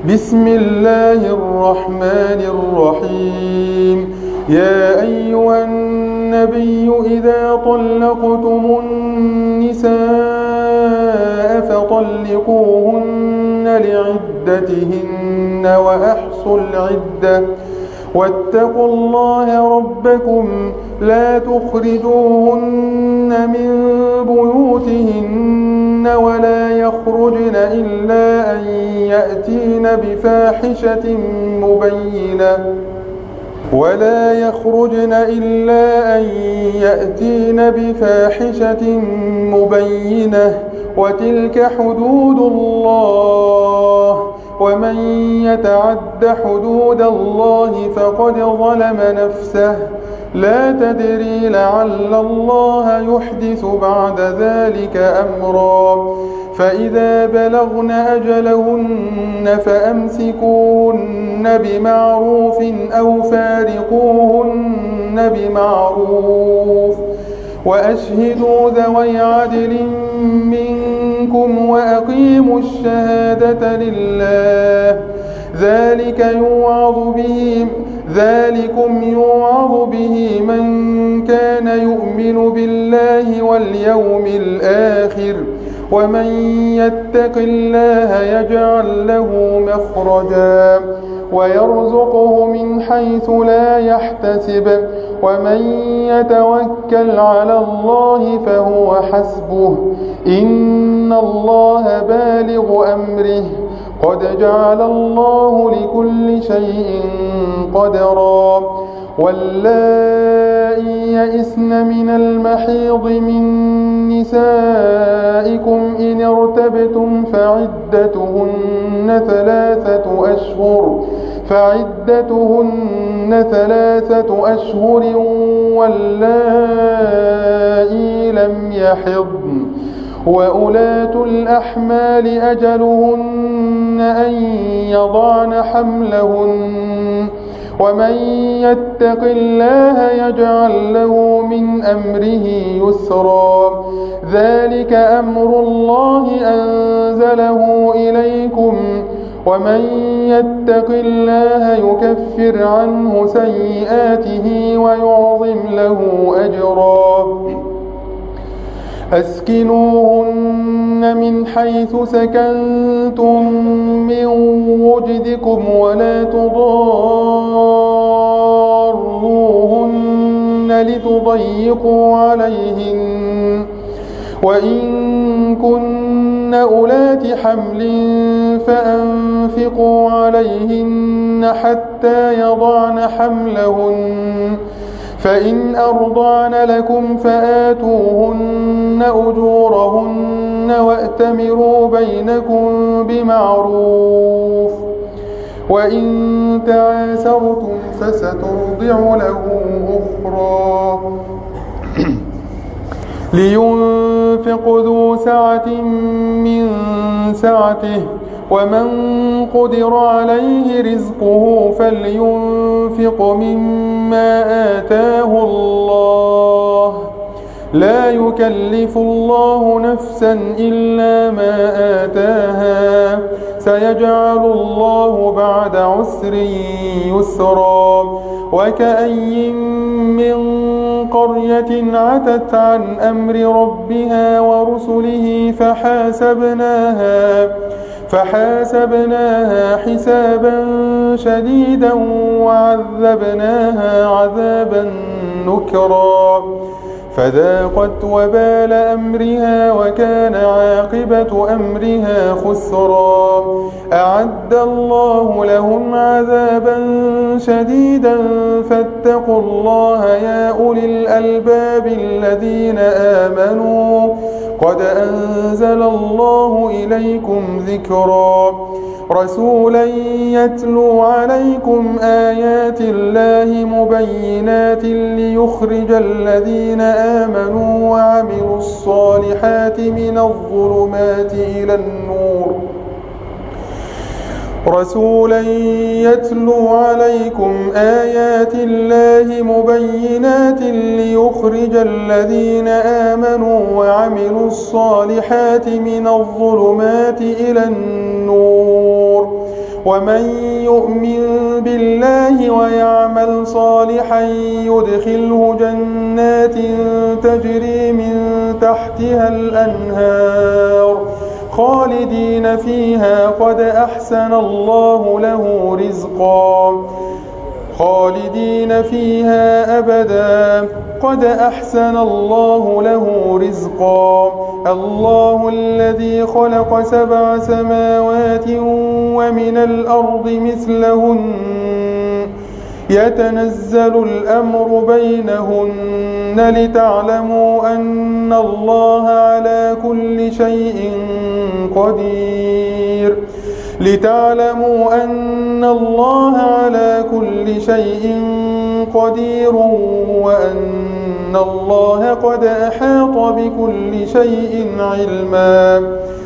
بسم الله الرحمن الرحيم. يا أيها النبي إذا طلقتم النساء فطلقوهن لعدتهن وأحصوا العدة واتقوا الله ربكم لا تخرجوهن من بيوتهن ولا يخرجن إلا أن يأتين بفاحشة مبينة وتلك حدود الله ومن يتعد حدود الله فقد ظلم نفسه لا تدري لعل الله يحدث بعد ذلك أمرا. فإذا بلغن أجلهن فأمسكوهن بمعروف أو فارقوهن بمعروف وأشهدوا ذوي عدل منكم وأقيموا الشهادة لله ذلكم يوعظ به من كان يؤمن بالله واليوم الآخر ومن يتق الله يجعل له مخرجا ويرزقه من حيث لا يحتسب ومن يتوكل على الله فهو حسبه إن الله بالغ أمره قد جعل الله لكل شيء قدرا. واللائي يئسن من المحيض من نسائكم إن ارتبتم فعدتهن ثلاثة أشهر واللائي لم يحضن وأولاة الأحمال أجلهن أن يضعن حملهن ومن يتق الله يجعل له من أمره يسرا. ذلك أمر الله أنزله إليكم ومن يتق الله يكفر عنه سيئاته ويعظم له أجرا. أسكنوهن من حيث سكنتم من وجدكم ولا تضاروهن لتضيقوا عليهن وإن كن أولات حمل فأنفقوا عليهن حتى يضعن حملهن فإن أرضعن لكم فآتوهن أجورهن وأتمروا بينكم بمعروف وإن تعاسرتم فسترضع له أخرى. لينفق ذو سعة من سعته ومن قدر عليه رزقه فلينفق مما آتاه الله لا يكلف الله نفسا إلا ما آتاها سيجعل الله بعد عسر يسرا. وكأي من قرية عتت عن أمر ربها ورسله فحاسبناها حسابا شديدا وعذبناها عذابا نكرا فذاقت وبال أمرها وكان عاقبة أمرها خسرا. أعد الله لهم عذابا شديدا فاتقوا الله يا أولي الألباب الذين آمنوا قد أنزل الله إليكم ذكرا. رسولا يتلو عليكم آيات الله مبينات ليخرج الذين آمنوا وعملوا الصالحات من الظلمات إلى النور رسولا يتلو عليكم آيات الله مبينات ليخرج الذين آمنوا وعملوا الصالحات من الظلمات إلى النور ومن يؤمن بالله ويعمل صالحا يدخله جنات تجري من تحتها الأنهار خالدين فيها قد أحسن الله له رزقا خالدين فيها أبدا قد أحسن الله له رزقا الله الذي خلق 7 سماوات ومن الأرض مثلهن يتنزل الأمر بينهن لتعلموا أن الله على كل شيء قدير وأن الله قد أحاط بكل شيء علما